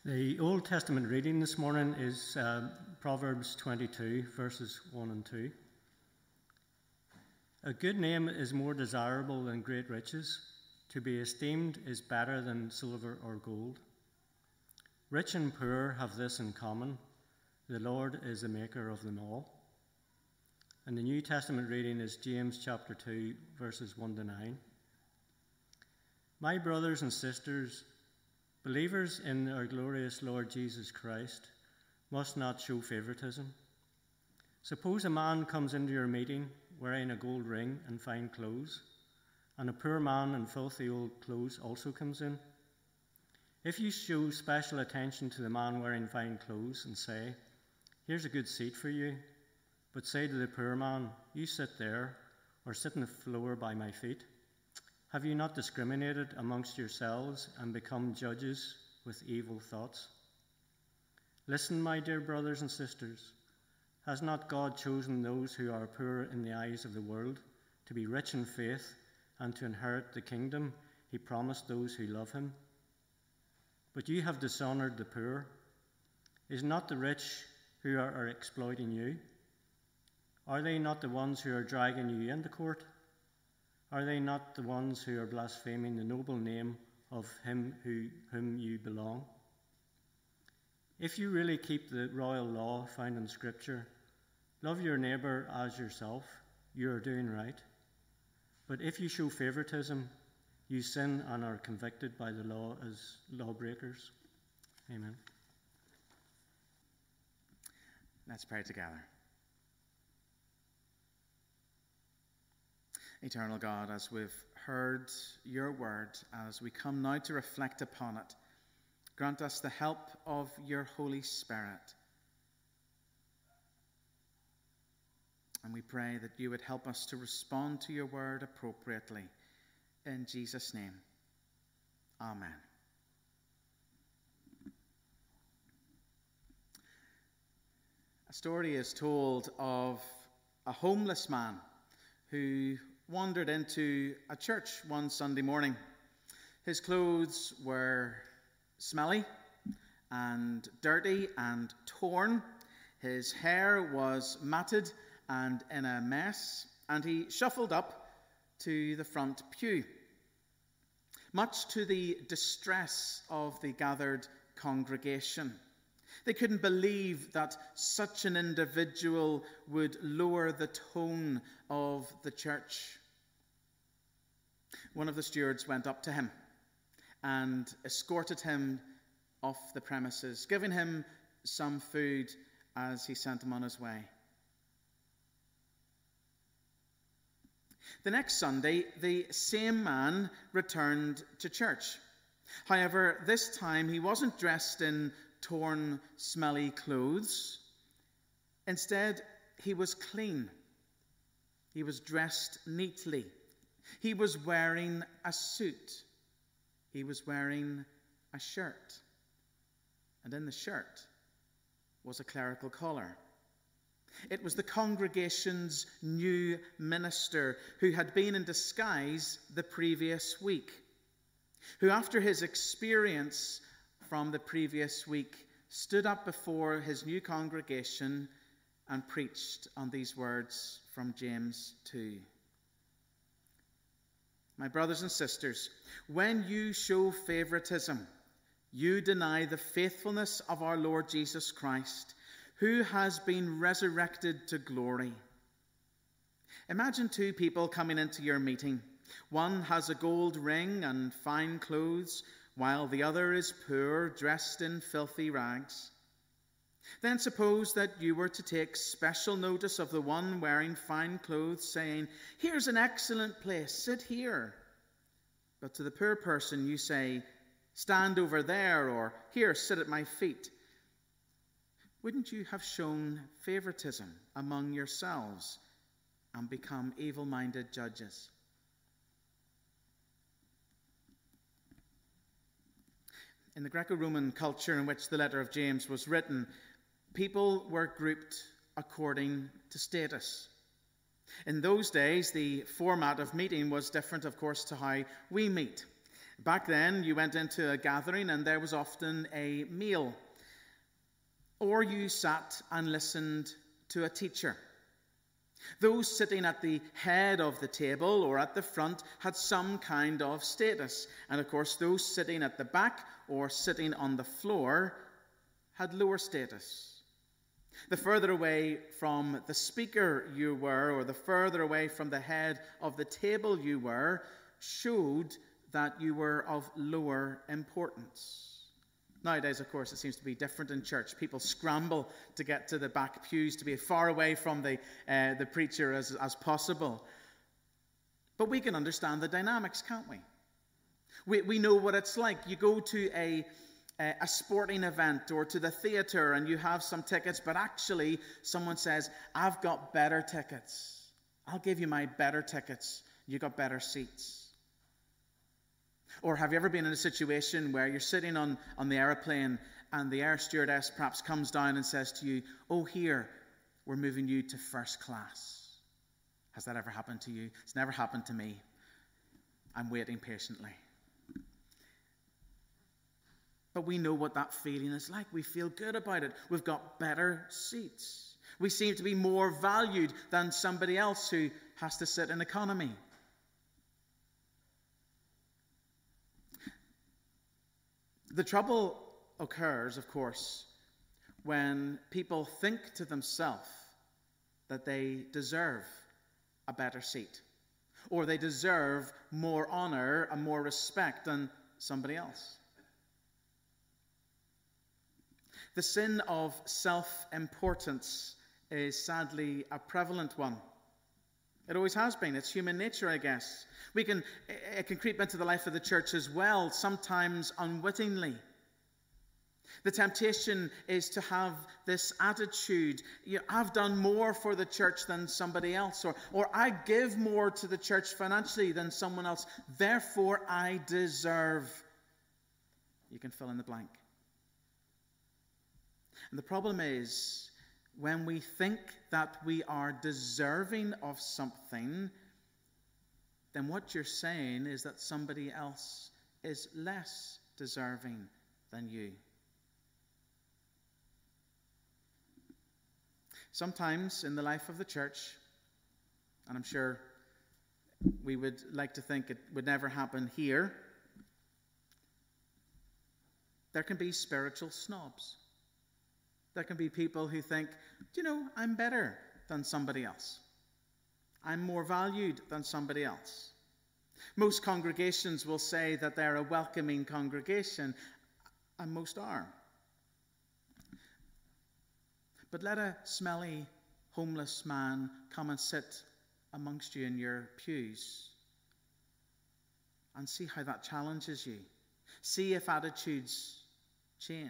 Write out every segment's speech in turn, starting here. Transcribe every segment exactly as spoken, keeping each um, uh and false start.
The Old Testament reading this morning is uh, Proverbs twenty-two, verses one and two. A good name is more desirable than great riches. To be esteemed is better than silver or gold. Rich and poor have this in common: the Lord is the maker of them all. And the New Testament reading is James chapter two, verses one to nine. My brothers and sisters, believers in our glorious Lord Jesus Christ must not show favoritism. Suppose a man comes into your meeting wearing a gold ring and fine clothes, and a poor man in filthy old clothes also comes in. If you show special attention to the man wearing fine clothes and say, "Here's a good seat for you," but say to the poor man, "You sit there, or sit on the floor by my feet," have you not discriminated amongst yourselves and become judges with evil thoughts? Listen, my dear brothers and sisters, has not God chosen those who are poor in the eyes of the world to be rich in faith and to inherit the kingdom he promised those who love him? But you have dishonored the poor. Is not the rich who are, are exploiting you? Are they not the ones who are dragging you into court? Are they not the ones who are blaspheming the noble name of him who, whom you belong? If you really keep the royal law found in Scripture, love your neighbour as yourself, you are doing right. But if you show favoritism, you sin and are convicted by the law as lawbreakers. Amen. Let's pray together. Eternal God, as we've heard your word, as we come now to reflect upon it, grant us the help of your Holy Spirit. And we pray that you would help us to respond to your word appropriately. In Jesus' name, amen. A story is told of a homeless man who wandered into a church one Sunday morning. His clothes were smelly and dirty and torn. His hair was matted and in a mess, and he shuffled up to the front pew, much to the distress of the gathered congregation. They couldn't believe that such an individual would lower the tone of the church. One of the stewards went up to him and escorted him off the premises, giving him some food as he sent him on his way. The next Sunday, the same man returned to church. However, this time he wasn't dressed in torn, smelly clothes. Instead, he was clean. He was dressed neatly. He was wearing a suit. He was wearing a shirt. And in the shirt was a clerical collar. It was the congregation's new minister who had been in disguise the previous week, who after his experience from the previous week stood up before his new congregation and preached on these words from James two. My brothers and sisters, when you show favoritism, you deny the faithfulness of our Lord Jesus Christ, who has been resurrected to glory. Imagine two people coming into your meeting. One has a gold ring and fine clothes, while the other is poor, dressed in filthy rags. Then suppose that you were to take special notice of the one wearing fine clothes, saying, "Here's an excellent place, sit here." But to the poor person you say, "Stand over there," or "Here, sit at my feet." Wouldn't you have shown favoritism among yourselves and become evil-minded judges? In the Greco-Roman culture in which the letter of James was written, people were grouped according to status. In those days, the format of meeting was different, of course, to how we meet. Back then, you went into a gathering and there was often a meal, or you sat and listened to a teacher. Those sitting at the head of the table or at the front had some kind of status, and of course those sitting at the back or sitting on the floor had lower status. The further away from the speaker you were, or the further away from the head of the table you were, showed that you were of lower importance. Nowadays, of course, it seems to be different in church. People scramble to get to the back pews, to be as far away from the, uh, the preacher as, as possible. But we can understand the dynamics, can't we? we? We know what it's like. You go to a, a sporting event or to the theater and you have some tickets, but actually someone says, I've got better tickets. I'll give you my better tickets. You got better seats. Or have you ever been in a situation where you're sitting on, on the aeroplane and the air stewardess perhaps comes down and says to you, oh, here, we're moving you to first class. Has that ever happened to you? It's never happened to me. I'm waiting patiently. But we know what that feeling is like. We feel good about it. We've got better seats. We seem to be more valued than somebody else who has to sit in economy. The trouble occurs, of course, when people think to themselves that they deserve a better seat, or they deserve more honor and more respect than somebody else. The sin of self-importance is sadly a prevalent one. It always has been. It's human nature, I guess. We can, it can creep into the life of the church as well, sometimes unwittingly. The temptation is to have this attitude, you know, I've done more for the church than somebody else, or, or I give more to the church financially than someone else, therefore I deserve. You can fill in the blank. And the problem is, when we think that we are deserving of something, then what you're saying is that somebody else is less deserving than you. Sometimes in the life of the church, and I'm sure we would like to think it would never happen here, there can be spiritual snobs. There can be people who think, do you know, I'm better than somebody else. I'm more valued than somebody else. Most congregations will say that they're a welcoming congregation, and most are. But let a smelly, homeless man come and sit amongst you in your pews and see how that challenges you. See if attitudes change.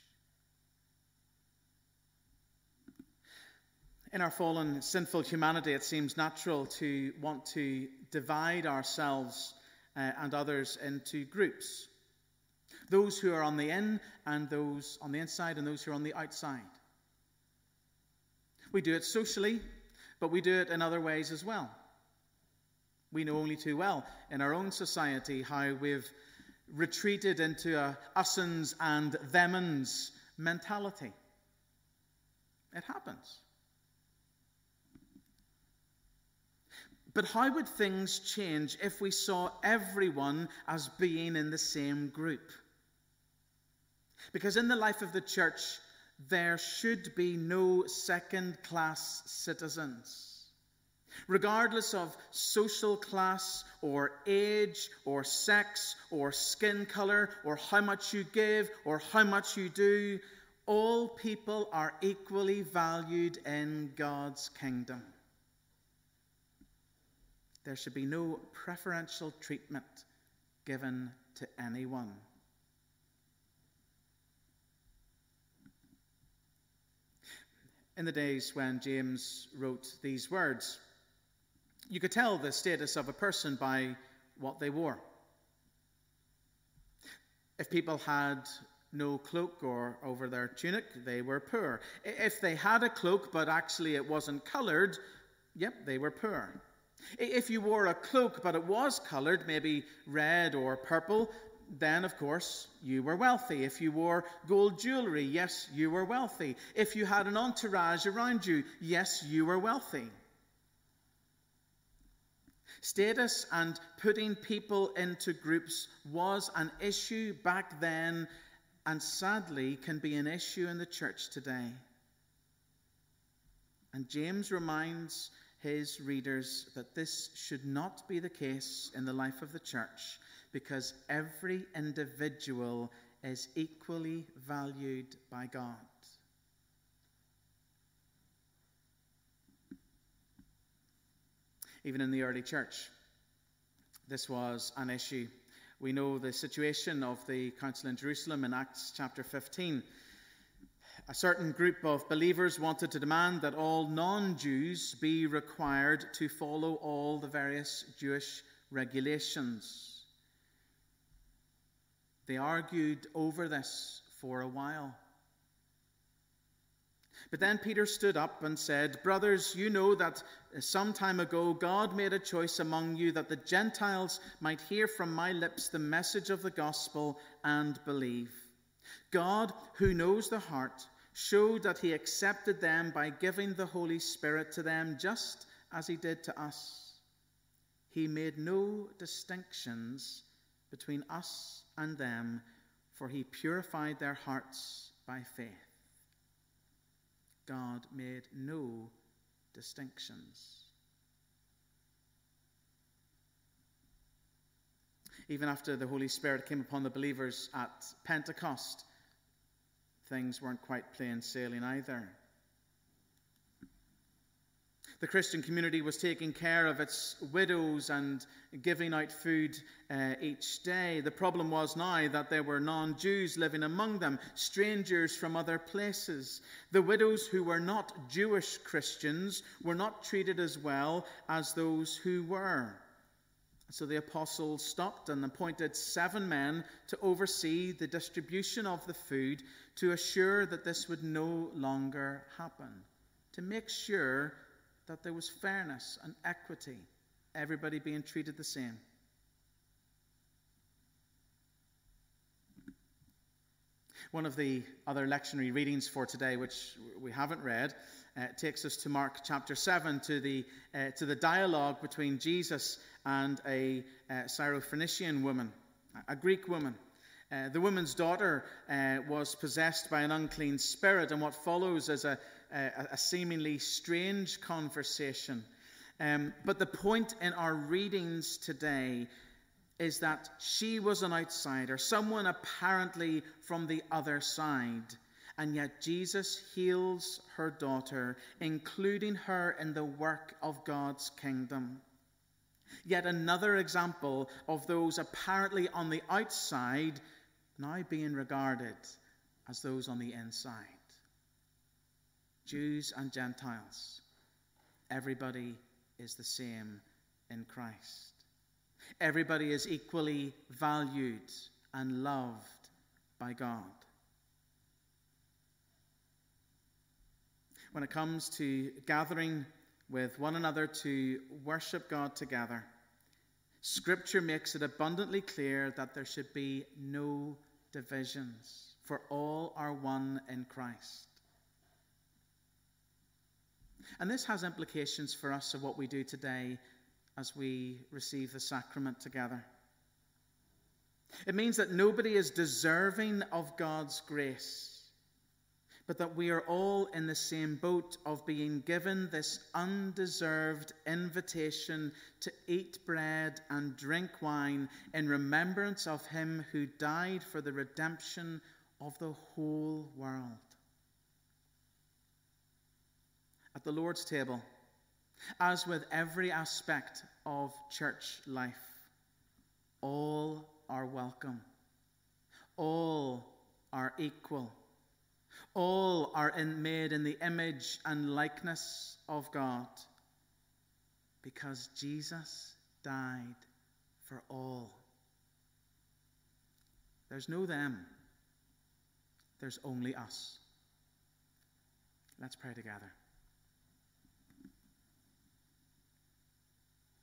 In our fallen, sinful humanity, it seems natural to want to divide ourselves uh, and others into groups. Those who are on the in and those on the inside and those who are on the outside. We do it socially, but we do it in other ways as well. We know only too well in our own society how we've retreated into a us-uns and them-uns mentality. It happens. But how would things change if we saw everyone as being in the same group? Because in the life of the church, there should be no second-class citizens. Regardless of social class or age or sex or skin color or how much you give or how much you do, all people are equally valued in God's kingdom. There should be no preferential treatment given to anyone. In the days when James wrote these words, you could tell the status of a person by what they wore. If people had no cloak or over their tunic, they were poor. If they had a cloak but actually it wasn't colored, yep, they were poor. If you wore a cloak but it was colored, maybe red or purple, then of course you were wealthy. If you wore gold jewelry, yes, you were wealthy. If you had an entourage around you, yes, you were wealthy. Status and putting people into groups was an issue back then, and sadly can be an issue in the church today. And James reminds his readers that this should not be the case in the life of the church, because every individual is equally valued by God. Even in the early church, this was an issue. We know the situation of the council in Jerusalem in Acts chapter fifteen. A certain group of believers wanted to demand that all non-Jews be required to follow all the various Jewish regulations. They argued over this for a while. But then Peter stood up and said, "Brothers, you know that some time ago God made a choice among you that the Gentiles might hear from my lips the message of the gospel and believe. God, who knows the heart, showed that he accepted them by giving the Holy Spirit to them just as he did to us. He made no distinctions between us and them, for he purified their hearts by faith." God made no distinctions. Even after the Holy Spirit came upon the believers at Pentecost, things weren't quite plain sailing either. The Christian community was taking care of its widows and giving out food uh, each day. The problem was now that there were non-Jews living among them, strangers from other places. The widows who were not Jewish Christians were not treated as well as those who were. So the apostles stopped and appointed seven men to oversee the distribution of the food, to assure that this would no longer happen, to make sure that there was fairness and equity, everybody being treated the same. One of the other lectionary readings for today, which we haven't read, uh, takes us to Mark chapter seven, to the uh, to the dialogue between Jesus and a uh, Syrophoenician woman, a Greek woman. Uh, the woman's daughter uh, was possessed by an unclean spirit, and what follows is a, a, a seemingly strange conversation. Um, but the point in our readings today is that she was an outsider, someone apparently from the other side, and yet Jesus heals her daughter, including her in the work of God's kingdom. Yet another example of those apparently on the outside now being regarded as those on the inside. Jews and Gentiles, everybody is the same in Christ. Everybody is equally valued and loved by God. When it comes to gathering with one another to worship God together, Scripture makes it abundantly clear that there should be no divisions, for all are one in Christ. And this has implications for us of what we do today as we receive the sacrament together. It means that nobody is deserving of God's grace, but that we are all in the same boat of being given this undeserved invitation to eat bread and drink wine in remembrance of him who died for the redemption of the whole world. At the Lord's table, as with every aspect of church life, all are welcome. All are equal. All are in, made in the image and likeness of God, because Jesus died for all. There's no them. There's only us. Let's pray together.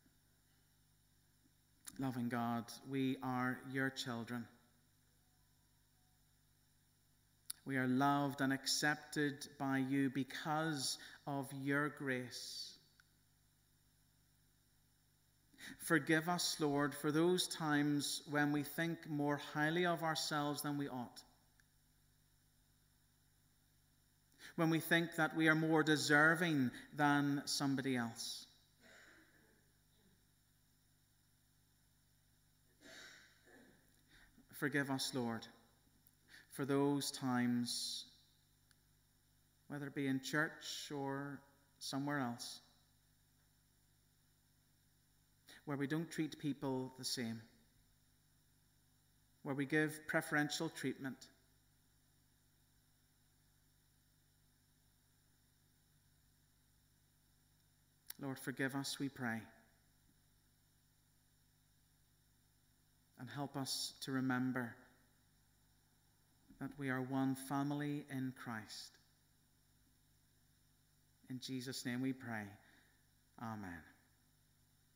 Loving God, we are your children. We are loved and accepted by you because of your grace. Forgive us, Lord, for those times when we think more highly of ourselves than we ought. When we think that we are more deserving than somebody else. Forgive us, Lord, for those times, whether it be in church or somewhere else, where we don't treat people the same, where we give preferential treatment. Lord, forgive us, we pray. And help us to remember that we are one family in Christ. In Jesus' name we pray. Amen.